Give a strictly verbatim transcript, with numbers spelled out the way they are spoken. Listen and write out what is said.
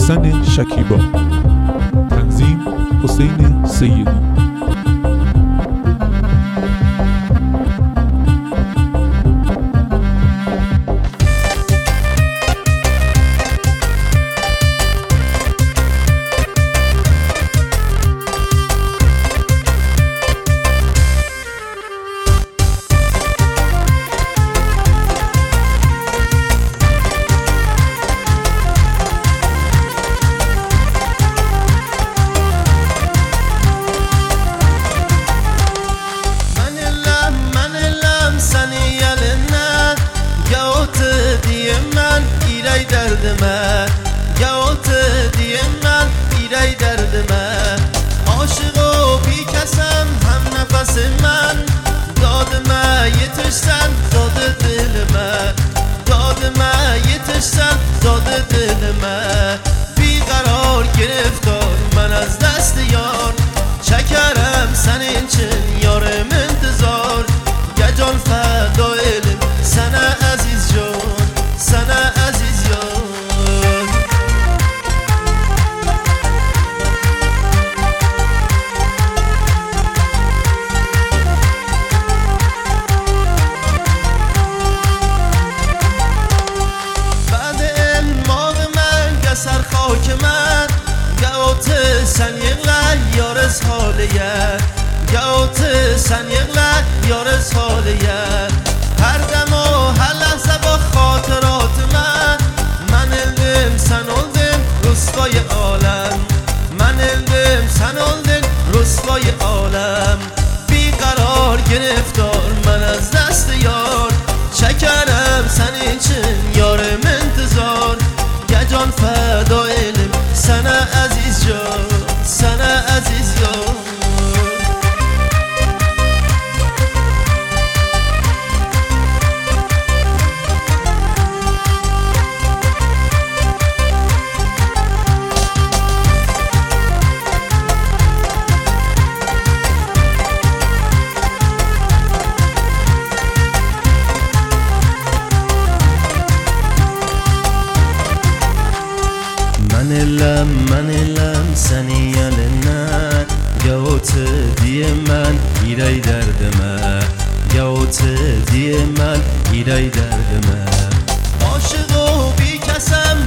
سوسن شکیبا، تنظیم حسین سیدی. derdime Yağıltı diyemem İrey derdime Aşık o bir kesem hem nefesim ben Dadime yetişsen dadı dilime Dadime yetişsen dadı dilime Bir karar giriftar ben az dest yar Çekerim senin için yarım intizar Gecon feda elim sana aziz can Sana aziz yar سر خاک من گوت سن یغله یارز حالیه گوت سن یغله یارز حالیه هر دم و هر لحظه با خاطرات من من الدم سن الدم رسوای عالم من الدم سن الدم رسوای عالم بیقرار گرفتار من از دست یار شکرم سن için yarım intizar جان فدا علم sana aziz can sana aziz yar من الم من الم seni elinden Yahut diyemem İrey derdime Yahut diyemem İrey derdime Aşık o bir kesem